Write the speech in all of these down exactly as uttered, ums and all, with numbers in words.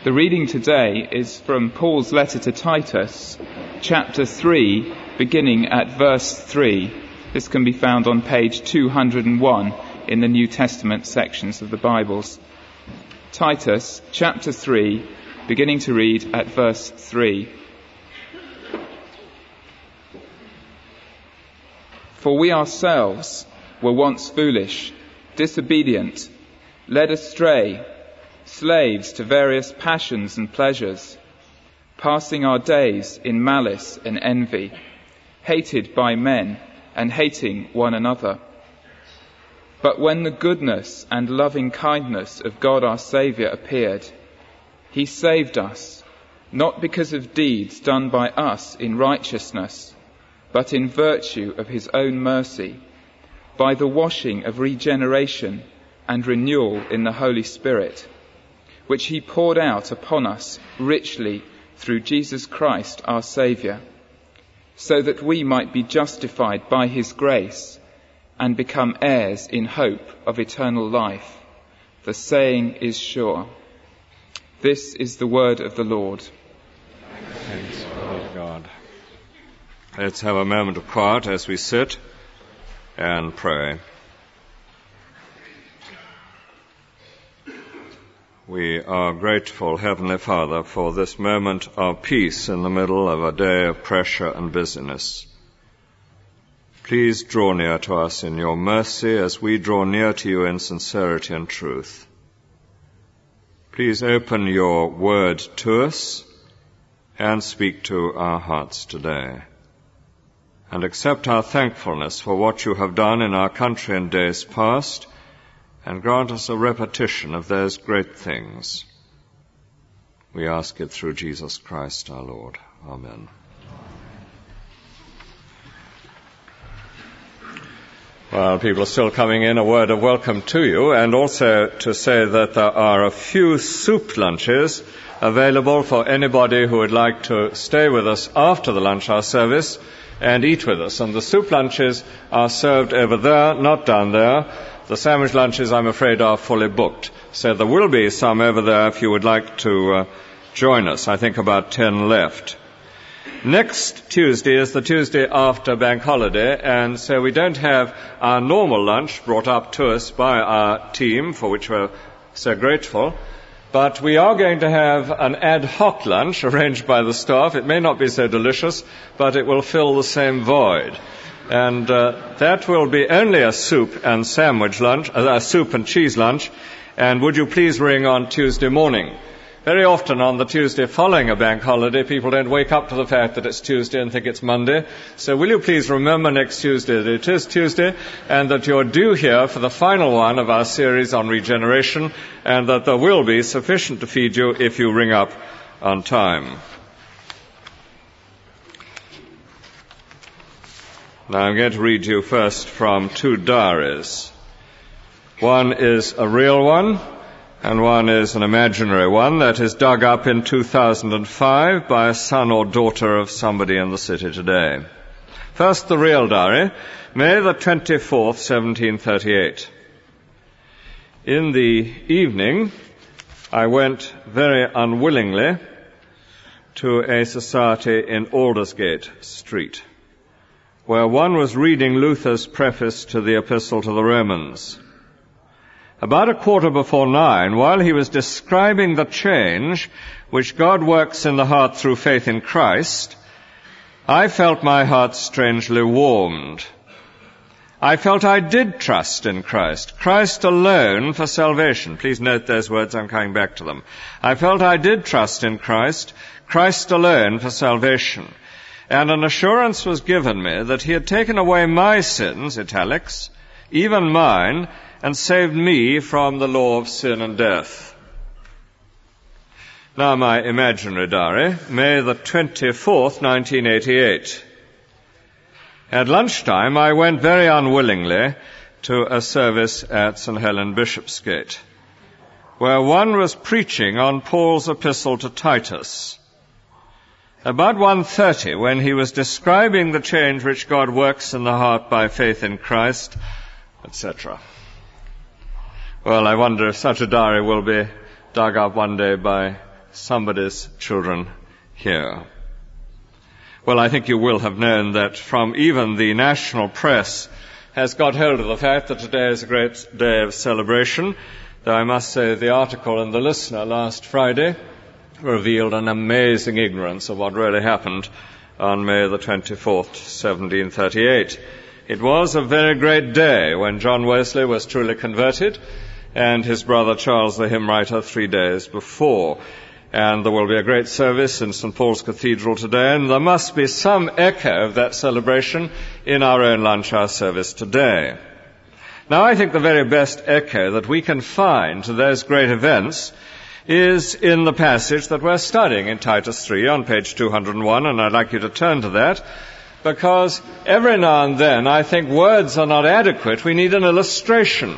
The reading today is from Paul's letter to Titus, chapter three, beginning at verse three. This can be found on page two hundred one in the New Testament sections of the Bibles. Titus, chapter three, beginning to read at verse three. For we ourselves were once foolish, disobedient, led astray, slaves to various passions and pleasures, passing our days in malice and envy, hated by men and hating one another. But when the goodness and loving kindness of God our Saviour appeared, he saved us, not because of deeds done by us in righteousness, but in virtue of his own mercy, by the washing of regeneration and renewal in the Holy Spirit, which he poured out upon us richly through Jesus Christ our Saviour, so that we might be justified by his grace and become heirs in hope of eternal life. The saying is sure. This is the word of the Lord. Thanks be to God. Let's have a moment of quiet as we sit and pray. We are grateful, Heavenly Father, for this moment of peace in the middle of a day of pressure and busyness. Please draw near to us in your mercy as we draw near to you in sincerity and truth. Please open your word to us and speak to our hearts today. And accept our thankfulness for what you have done in our country in days past, and grant us a repetition of those great things. We ask it through Jesus Christ our Lord. Amen. Well, people are still coming in, a word of welcome to you, and also to say that there are a few soup lunches available for anybody who would like to stay with us after the lunch hour service and eat with us. And the soup lunches are served over there, not down there. The sandwich lunches, I'm afraid, are fully booked. So there will be some over there if you would like to uh, join us. I think about ten left. Next Tuesday is the Tuesday after Bank Holiday, and so we don't have our normal lunch brought up to us by our team, for which we're so grateful. But we are going to have an ad hoc lunch arranged by the staff. It may not be so delicious, but it will fill the same void. And uh, that will be only a soup and sandwich lunch, uh, a soup and cheese lunch. And would you please ring on Tuesday morning? Very often on the Tuesday following a bank holiday, people don't wake up to the fact that it's Tuesday and think it's Monday. So will you please remember next Tuesday that it is Tuesday, and that you're due here for the final one of our series on regeneration, and that there will be sufficient to feed you if you ring up on time. Now I'm going to read you first from two diaries. One is a real one, and one is an imaginary one that is dug up in two thousand five by a son or daughter of somebody in the city today. First, the real diary, May the twenty-fourth, seventeen thirty-eight. In the evening, I went very unwillingly to a society in Aldersgate Street, where one was reading Luther's preface to the Epistle to the Romans. About a quarter before nine, while he was describing the change which God works in the heart through faith in Christ, I felt my heart strangely warmed. I felt I did trust in Christ, Christ alone for salvation. Please note those words, I'm coming back to them. I felt I did trust in Christ, Christ alone for salvation. And an assurance was given me that he had taken away my sins, italics, even mine, and saved me from the law of sin and death. Now my imaginary diary, May the twenty-fourth, nineteen eighty-eight. At lunchtime, I went very unwillingly to a service at Saint Helen Bishopsgate, where one was preaching on Paul's epistle to Titus. About one thirty, when he was describing the change which God works in the heart by faith in Christ, et cetera. Well, I wonder if such a diary will be dug up one day by somebody's children here. Well, I think you will have known that from even the national press has got hold of the fact that today is a great day of celebration, though I must say the article in The Listener last Friday revealed an amazing ignorance of what really happened on May the twenty-fourth, seventeen thirty-eight. It was a very great day when John Wesley was truly converted, and his brother Charles the hymn writer three days before. And there will be a great service in Saint Paul's Cathedral today, and there must be some echo of that celebration in our own lunch hour service today. Now, I think the very best echo that we can find to those great events is in the passage that we're studying in Titus three on page two hundred one, and I'd like you to turn to that, because every now and then I think words are not adequate. We need an illustration.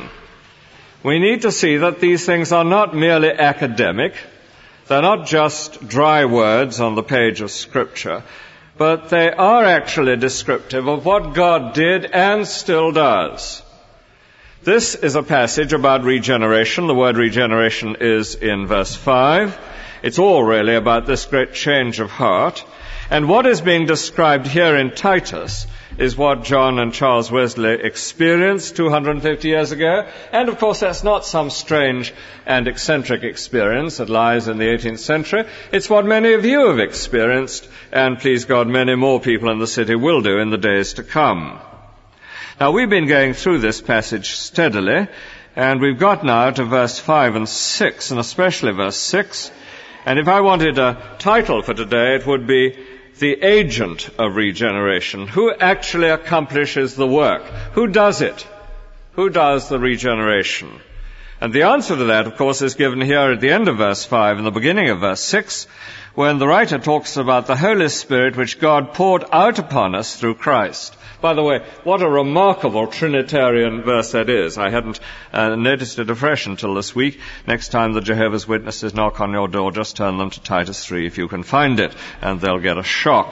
We need to see that these things are not merely academic. They're not just dry words on the page of Scripture, but they are actually descriptive of what God did and still does. This is a passage about regeneration. The word regeneration is in verse five. It's all really about this great change of heart. And what is being described here in Titus is what John and Charles Wesley experienced two hundred fifty years ago. And of course that's not some strange and eccentric experience that lies in the eighteenth century. It's what many of you have experienced, and please God, many more people in the city will do in the days to come. Now, we've been going through this passage steadily, and we've got now to verse five and six, and especially verse six. And if I wanted a title for today, it would be The Agent of Regeneration. Who actually accomplishes the work? Who does it? Who does the regeneration? And the answer to that, of course, is given here at the end of verse five and the beginning of verse six, when the writer talks about the Holy Spirit which God poured out upon us through Christ. By the way, what a remarkable Trinitarian verse that is. I hadn't uh, noticed it afresh until this week. Next time the Jehovah's Witnesses knock on your door, just turn them to Titus three if you can find it, and they'll get a shock.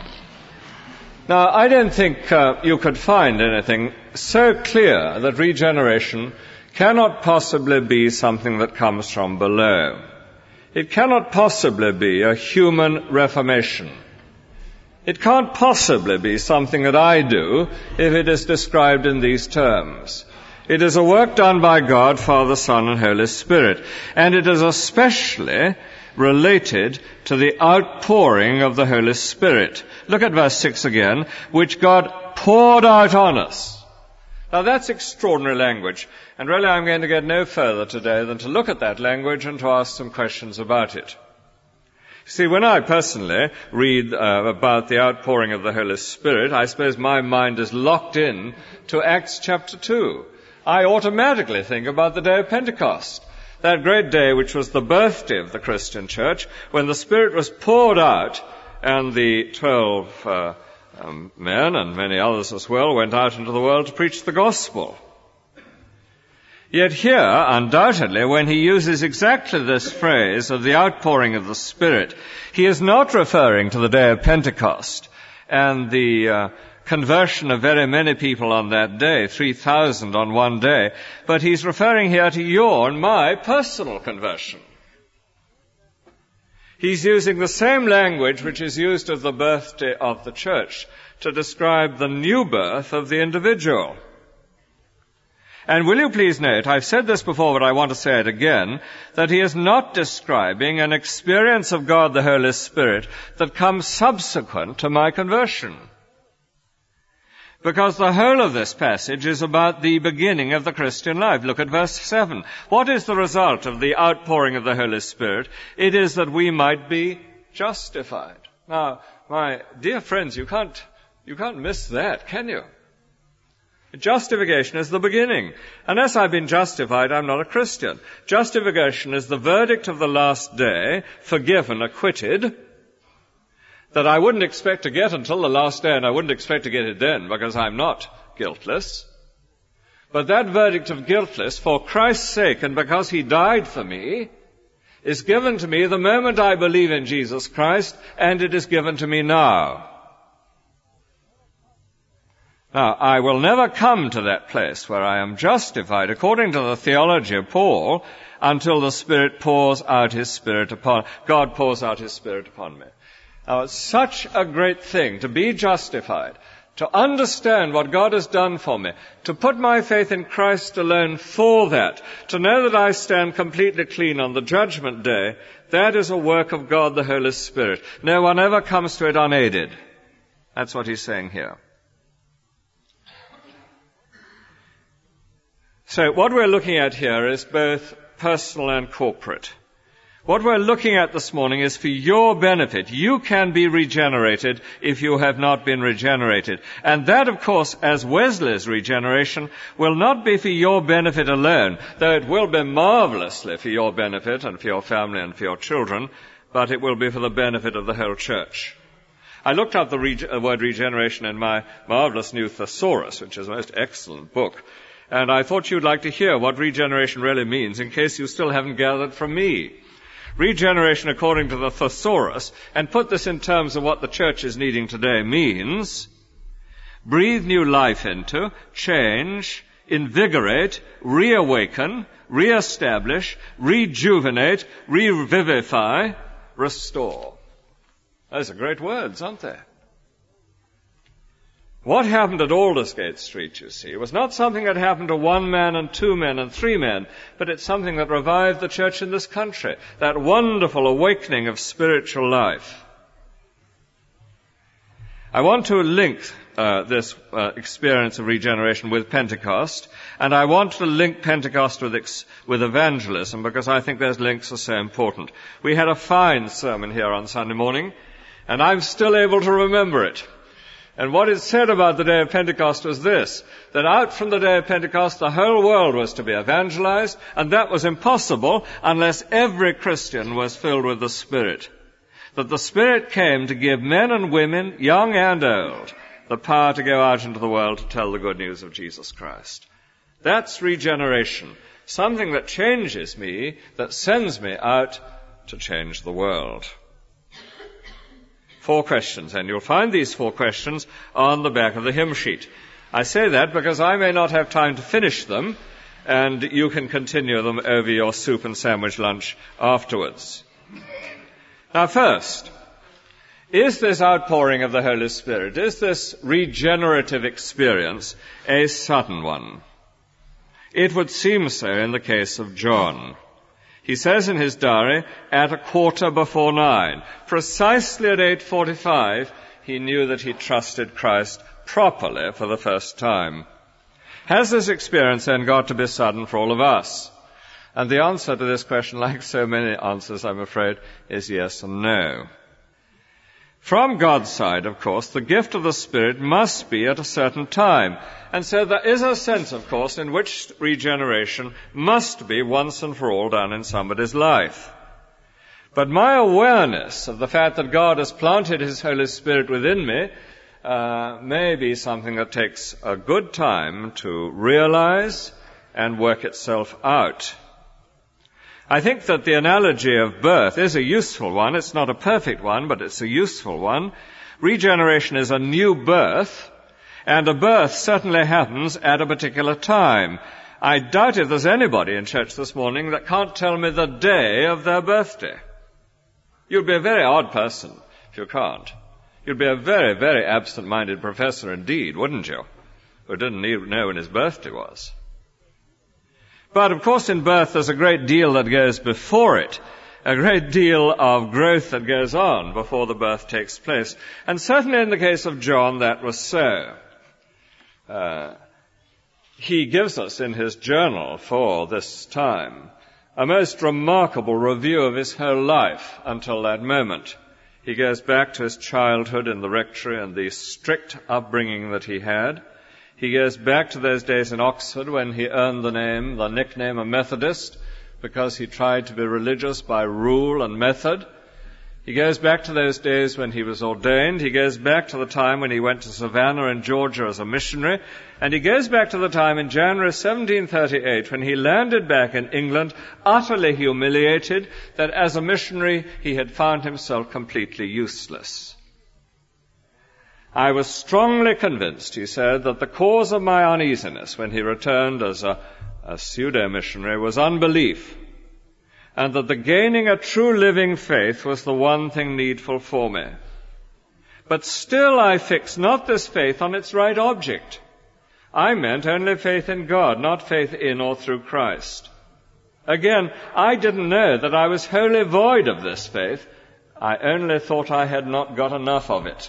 Now, I don't think uh, you could find anything so clear that regeneration cannot possibly be something that comes from below. It cannot possibly be a human reformation. It can't possibly be something that I do if it is described in these terms. It is a work done by God, Father, Son, and Holy Spirit, and it is especially related to the outpouring of the Holy Spirit. Look at verse six again, which God poured out on us. Now that's extraordinary language, and really I'm going to get no further today than to look at that language and to ask some questions about it. See, when I personally read uh, about the outpouring of the Holy Spirit, I suppose my mind is locked in to Acts chapter two. I automatically think about the day of Pentecost, that great day which was the birthday of the Christian church, when the Spirit was poured out and the twelve uh, um, men and many others as well went out into the world to preach the gospel. Yet here, undoubtedly, when he uses exactly this phrase of the outpouring of the Spirit, he is not referring to the day of Pentecost and the uh, conversion of very many people on that day, three thousand on one day, but he's referring here to your and my personal conversion. He's using the same language which is used of the birthday of the church to describe the new birth of the individual. And will you please note, I've said this before, but I want to say it again, that he is not describing an experience of God the Holy Spirit that comes subsequent to my conversion. Because the whole of this passage is about the beginning of the Christian life. Look at verse seven. What is the result of the outpouring of the Holy Spirit? It is that we might be justified. Now, my dear friends, you can't, you can't miss that, can you? Justification is the beginning. Unless I've been justified, I'm not a Christian. Justification is the verdict of the last day, forgiven, acquitted, that I wouldn't expect to get until the last day, and I wouldn't expect to get it then, because I'm not guiltless. But that verdict of guiltless, for Christ's sake and because he died for me, is given to me the moment I believe in Jesus Christ, and it is given to me now. Now, I will never come to that place where I am justified, according to the theology of Paul, until the Spirit pours out His Spirit upon, God pours out His Spirit upon me. Now, it's such a great thing to be justified, to understand what God has done for me, to put my faith in Christ alone for that, to know that I stand completely clean on the judgment day. That is a work of God, the Holy Spirit. No one ever comes to it unaided. That's what he's saying here. So what we're looking at here is both personal and corporate. What we're looking at this morning is for your benefit. You can be regenerated if you have not been regenerated. And that, of course, as Wesley's regeneration, will not be for your benefit alone, though it will be marvelously for your benefit and for your family and for your children, but it will be for the benefit of the whole church. I looked up the reg- word regeneration in my marvelous new Thesaurus, which is a most excellent book, and I thought you'd like to hear what regeneration really means, in case you still haven't gathered from me. Regeneration, according to the Thesaurus, and put this in terms of what the church is needing today, means breathe new life into, change, invigorate, reawaken, reestablish, rejuvenate, revivify, restore. Those are great words, aren't they? What happened at Aldersgate Street, you see, was not something that happened to one man and two men and three men, but it's something that revived the church in this country, that wonderful awakening of spiritual life. I want to link uh, this uh, experience of regeneration with Pentecost, and I want to link Pentecost with, ex- with evangelism, because I think those links are so important. We had a fine sermon here on Sunday morning, and I'm still able to remember it. And what it said about the day of Pentecost was this, that out from the day of Pentecost the whole world was to be evangelized, and that was impossible unless every Christian was filled with the Spirit. That the Spirit came to give men and women, young and old, the power to go out into the world to tell the good news of Jesus Christ. That's regeneration, something that changes me, that sends me out to change the world. Four questions, and you'll find these four questions on the back of the hymn sheet. I say that because I may not have time to finish them, and you can continue them over your soup and sandwich lunch afterwards. Now first, is this outpouring of the Holy Spirit, is this regenerative experience a sudden one? It would seem so in the case of John. He says in his diary, at a quarter before nine, precisely at eight forty-five, he knew that he trusted Christ properly for the first time. Has this experience then got to be sudden for all of us? And the answer to this question, like so many answers, I'm afraid, is yes and no. From God's side, of course, the gift of the Spirit must be at a certain time. And so there is a sense, of course, in which regeneration must be once and for all done in somebody's life. But my awareness of the fact that God has planted His Holy Spirit within me uh, may be something that takes a good time to realize and work itself out. I think that the analogy of birth is a useful one. It's not a perfect one, but it's a useful one. Regeneration is a new birth, and a birth certainly happens at a particular time. I doubt if there's anybody in church this morning that can't tell me the day of their birthday. You'd be a very odd person if you can't. You'd be a very, very absent-minded professor indeed, wouldn't you? Who didn't even know when his birthday was. But, of course, in birth there's a great deal that goes before it, a great deal of growth that goes on before the birth takes place. And certainly in the case of John, that was so. Uh, he gives us in his journal for this time a most remarkable review of his whole life until that moment. He goes back to his childhood in the rectory and the strict upbringing that he had. He goes back to those days in Oxford when he earned the name, the nickname of Methodist, because he tried to be religious by rule and method. He goes back to those days when he was ordained. He goes back to the time when he went to Savannah in Georgia as a missionary. And he goes back to the time in January seventeen thirty-eight when he landed back in England, utterly humiliated that as a missionary he had found himself completely useless. I was strongly convinced, he said, that the cause of my uneasiness when he returned as a, a pseudo-missionary was unbelief, and that the gaining a true living faith was the one thing needful for me. But still I fixed not this faith on its right object. I meant only faith in God, not faith in or through Christ. Again, I didn't know that I was wholly void of this faith. I only thought I had not got enough of it.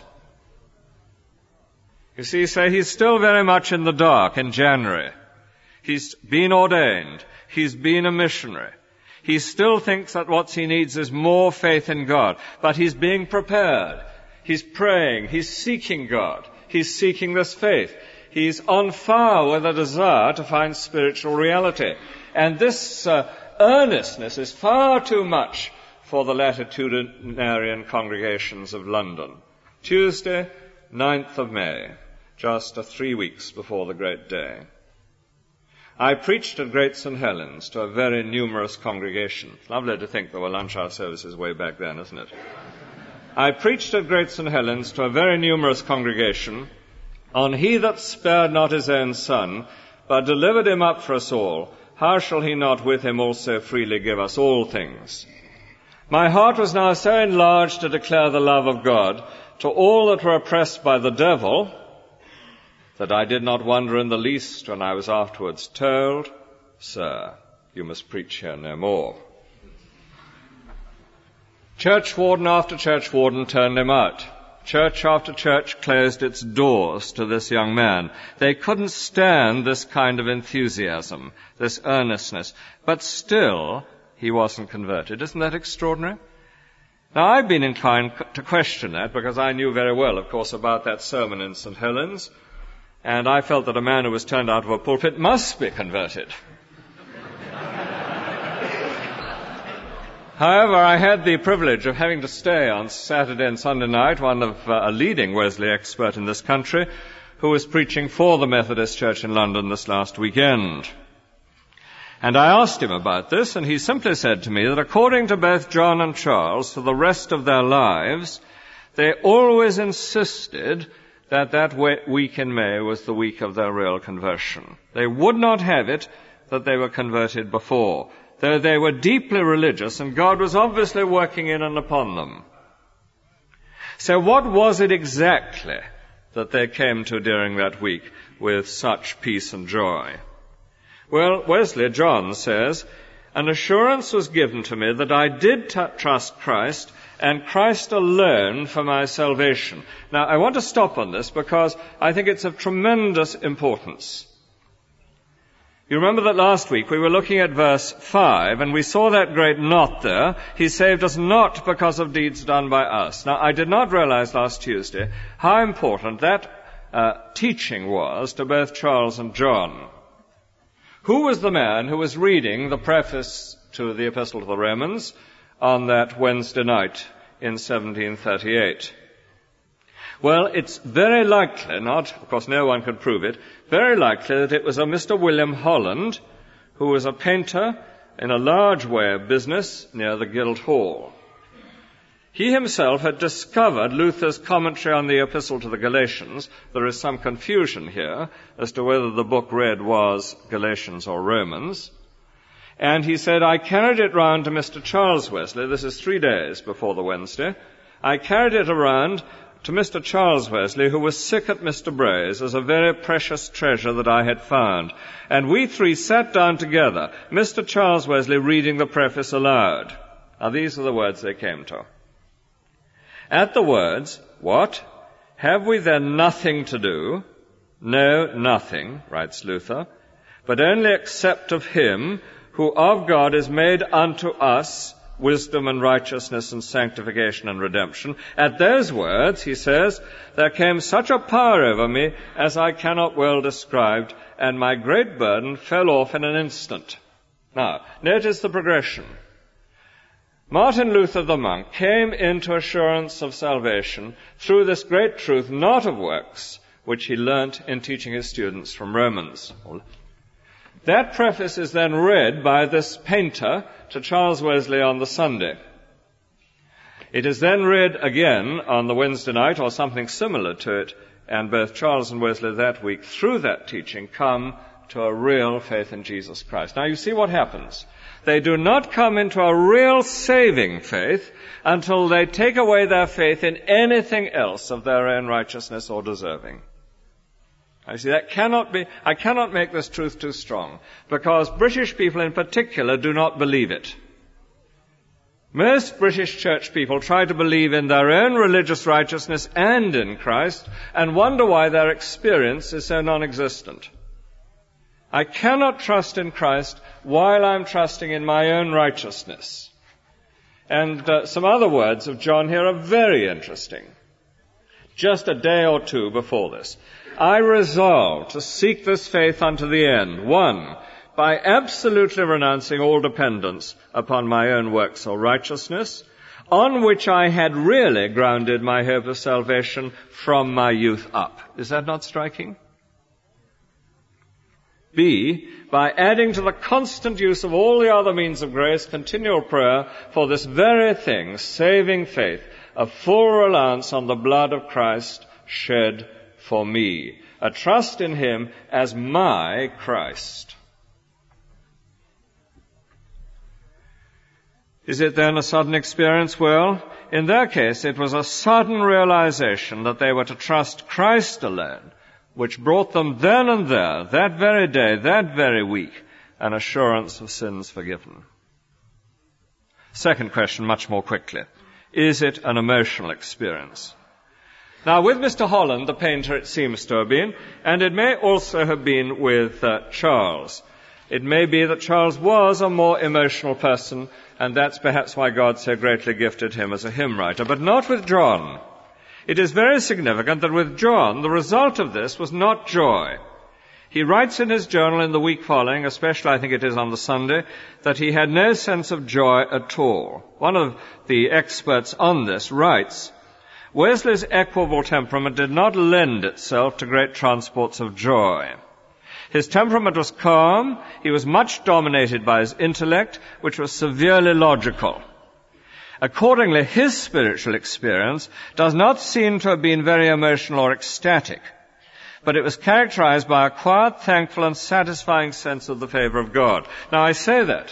You see, so he's still very much in the dark in January. He's been ordained. He's been a missionary. He still thinks that what he needs is more faith in God. But he's being prepared. He's praying. He's seeking God. He's seeking this faith. He's on fire with a desire to find spiritual reality. And this uh, earnestness is far too much for the latitudinarian congregations of London. Tuesday, ninth of May, just uh, three weeks before the great day. I preached at Great Saint Helens to a very numerous congregation. Lovely to think there were lunch hour services way back then, isn't it? I preached at Great Saint Helens to a very numerous congregation on He that spared not his own Son, but delivered him up for us all, how shall he not with him also freely give us all things? My heart was now so enlarged to declare the love of God to all that were oppressed by the devil, that I did not wonder in the least when I was afterwards told, Sir, you must preach here no more. Church warden after church warden turned him out. Church after church closed its doors to this young man. They couldn't stand this kind of enthusiasm, this earnestness. But still, he wasn't converted. Isn't that extraordinary? Now, I've been inclined to question that because I knew very well, of course, about that sermon in Saint Helens, and I felt that a man who was turned out of a pulpit must be converted. However, I had the privilege of having to stay on Saturday and Sunday night, one of uh, a leading Wesley expert in this country, who was preaching for the Methodist Church in London this last weekend. And I asked him about this, and he simply said to me that according to both John and Charles, for the rest of their lives, they always insisted that that week in May was the week of their real conversion. They would not have it that they were converted before, though they were deeply religious, and God was obviously working in and upon them. So what was it exactly that they came to during that week with such peace and joy? Well, Wesley, John says, an assurance was given to me that I did t- trust Christ, and Christ alone for my salvation. Now, I want to stop on this because I think it's of tremendous importance. You remember that last week we were looking at verse five, and we saw that great not there. He saved us not because of deeds done by us. Now, I did not realize last Tuesday how important that uh, teaching was to both Charles and John. Who was the man who was reading the preface to the Epistle to the Romans on that Wednesday night in seventeen thirty-eight? Well, it's very likely, not, of course no one could prove it, very likely that it was a Mister William Holland, who was a painter in a large way of business near the Guildhall. He himself had discovered Luther's commentary on the Epistle to the Galatians. There is some confusion here as to whether the book read was Galatians or Romans. And he said, I carried it round to Mister Charles Wesley. This is three days before the Wednesday. I carried it around to Mister Charles Wesley, who was sick at Mister Bray's, as a very precious treasure that I had found. And we three sat down together, Mister Charles Wesley reading the preface aloud. Now, these are the words they came to. At the words, what? Have we then nothing to do? No, nothing, writes Luther, but only accept of him who of God is made unto us wisdom and righteousness and sanctification and redemption. At those words, he says, there came such a power over me as I cannot well describe, and my great burden fell off in an instant. Now, notice the progression. Martin Luther the monk came into assurance of salvation through this great truth, not of works, which he learnt in teaching his students from Romans. That preface is then read by this painter to Charles Wesley on the Sunday. It is then read again on the Wednesday night or something similar to it, and both Charles and Wesley that week, through that teaching, come to a real faith in Jesus Christ. Now you see what happens. They do not come into a real saving faith until they take away their faith in anything else of their own righteousness or deserving. I see that cannot be, I cannot make this truth too strong, because British people in particular do not believe it. Most British church people try to believe in their own religious righteousness and in Christ, and wonder why their experience is so non-existent. I cannot trust in Christ while I'm trusting in my own righteousness. And uh, some other words of John here are very interesting. Just a day or two before this, I resolved to seek this faith unto the end. One, by absolutely renouncing all dependence upon my own works or righteousness, on which I had really grounded my hope of salvation from my youth up. Is that not striking? B, by adding to the constant use of all the other means of grace, continual prayer for this very thing, saving faith, a full reliance on the blood of Christ shed for me, a trust in him as my Christ. Is it then a sudden experience? Well, in their case, it was a sudden realization that they were to trust Christ alone, which brought them then and there, that very day, that very week, an assurance of sins forgiven. Second question, much more quickly. Is it an emotional experience? Now, with Mister Holland, the painter, it seems to have been, and it may also have been with uh, Charles. It may be that Charles was a more emotional person, and that's perhaps why God so greatly gifted him as a hymn writer, but not with John. It is very significant that with John, the result of this was not joy. He writes in his journal in the week following, especially I think it is on the Sunday, that he had no sense of joy at all. One of the experts on this writes, Wesley's equable temperament did not lend itself to great transports of joy. His temperament was calm. He was much dominated by his intellect, which was severely logical. Accordingly, his spiritual experience does not seem to have been very emotional or ecstatic, but it was characterized by a quiet, thankful, and satisfying sense of the favor of God. Now, I say that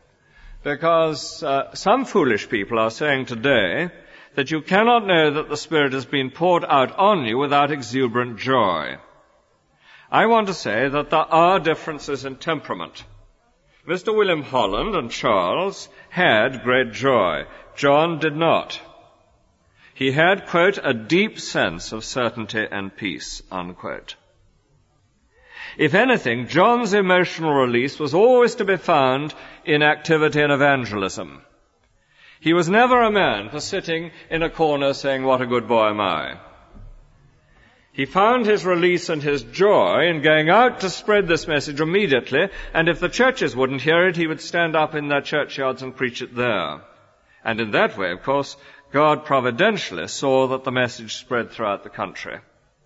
because uh, some foolish people are saying today that you cannot know that the Spirit has been poured out on you without exuberant joy. I want to say that there are differences in temperament. Mister William Holland and Charles had great joy. John did not. He had, quote, a deep sense of certainty and peace, unquote. If anything, John's emotional release was always to be found in activity and evangelism. He was never a man for sitting in a corner saying, what a good boy am I. He found his release and his joy in going out to spread this message immediately, and if the churches wouldn't hear it, he would stand up in their churchyards and preach it there. And in that way, of course, God providentially saw that the message spread throughout the country.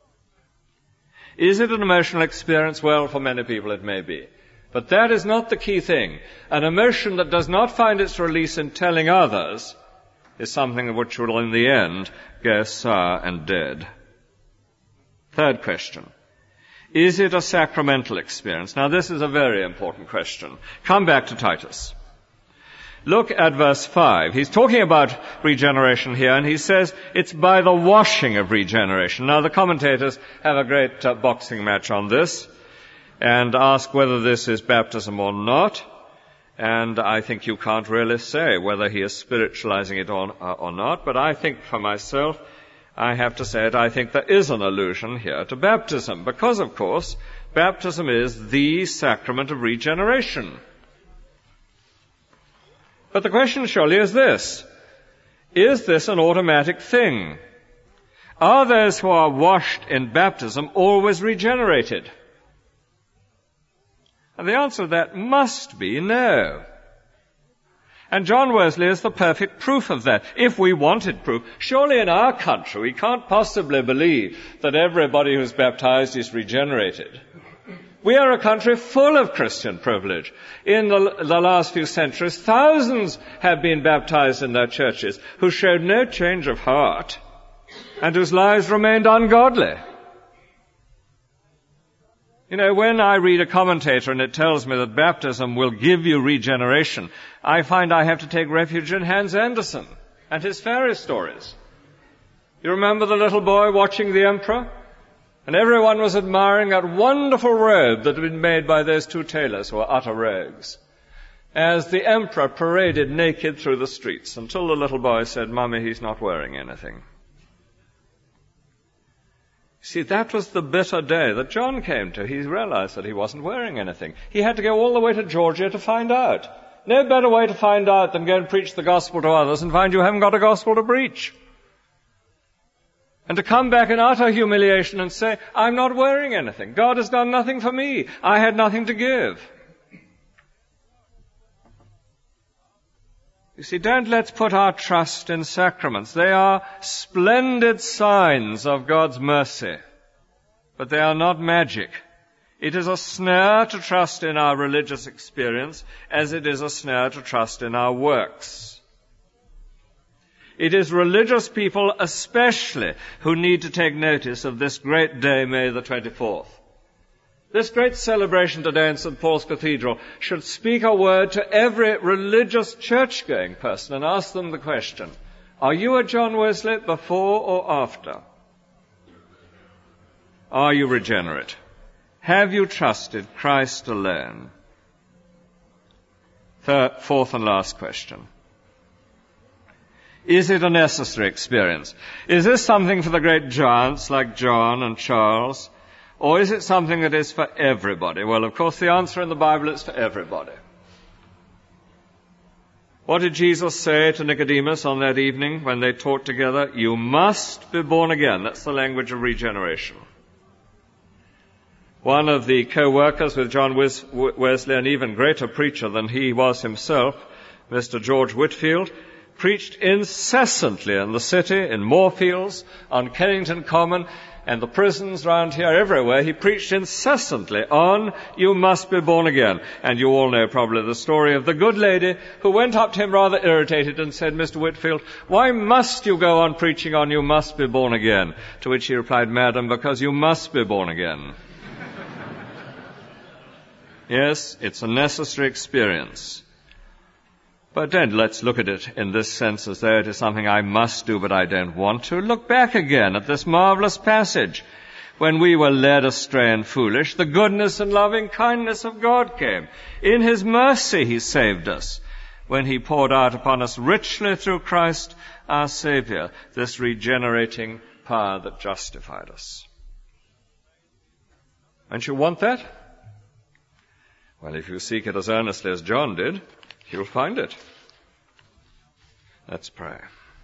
Is it an emotional experience? Well, for many people it may be. But that is not the key thing. An emotion that does not find its release in telling others is something which will in the end go sour and dead. Third question. Is it a sacramental experience? Now, this is a very important question. Come back to Titus. Look at verse five. He's talking about regeneration here, and he says it's by the washing of regeneration. Now, the commentators have a great uh, boxing match on this and ask whether this is baptism or not. And I think you can't really say whether he is spiritualizing it or, uh, or not. But I think for myself, I have to say it, I think there is an allusion here to baptism, because, of course, baptism is the sacrament of regeneration. But the question surely is this. Is this an automatic thing? Are those who are washed in baptism always regenerated? And the answer to that must be no. And John Wesley is the perfect proof of that. If we wanted proof, surely in our country we can't possibly believe that everybody who's baptized is regenerated. We are a country full of Christian privilege. In the, the last few centuries, thousands have been baptized in their churches who showed no change of heart and whose lives remained ungodly. You know, when I read a commentator and it tells me that baptism will give you regeneration, I find I have to take refuge in Hans Andersen and his fairy stories. You remember the little boy watching the emperor? And everyone was admiring that wonderful robe that had been made by those two tailors who were utter rogues, as the emperor paraded naked through the streets, until the little boy said, "Mummy, he's not wearing anything." See, that was the bitter day that John came to. He realized that he wasn't wearing anything. He had to go all the way to Georgia to find out. No better way to find out than go and preach the gospel to others and find you haven't got a gospel to preach. And to come back in utter humiliation and say, "I'm not wearing anything. God has done nothing for me. I had nothing to give." You see, don't let's put our trust in sacraments. They are splendid signs of God's mercy, but they are not magic. It is a snare to trust in our religious experience as it is a snare to trust in our works. It is religious people especially who need to take notice of this great day, May the twenty-fourth. This great celebration today in Saint Paul's Cathedral should speak a word to every religious church-going person and ask them the question, are you a John Wesley before or after? Are you regenerate? Have you trusted Christ alone? Third, fourth and last question. Is it a necessary experience? Is this something for the great giants like John and Charles? Or is it something that is for everybody? Well, of course, the answer in the Bible is for everybody. What did Jesus say to Nicodemus on that evening when they talked together? You must be born again. That's the language of regeneration. One of the co-workers with John Wesley, an even greater preacher than he was himself, Mister George Whitefield, preached incessantly in the city, in Moorfields, on Kennington Common, and the prisons round here, everywhere. He preached incessantly on, you must be born again. And you all know probably the story of the good lady who went up to him rather irritated and said, Mister Whitefield, why must you go on preaching on you must be born again? To which he replied, Madam, because you must be born again. Yes, it's a necessary experience. But then let's look at it in this sense as though it is something I must do but I don't want to. Look back again at this marvelous passage. When we were led astray and foolish, the goodness and loving kindness of God came. In His mercy He saved us, when He poured out upon us richly through Christ our Saviour, this regenerating power that justified us. Don't you want that? Well, if you seek it as earnestly as John did, you'll find it. Let's pray.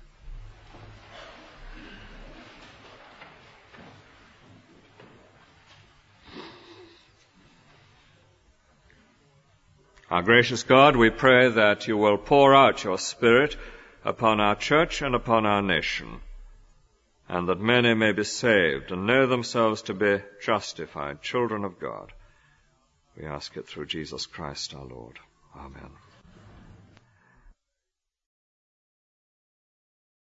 Our gracious God, we pray that you will pour out your Spirit upon our church and upon our nation, and that many may be saved and know themselves to be justified, children of God. We ask it through Jesus Christ our Lord. Amen.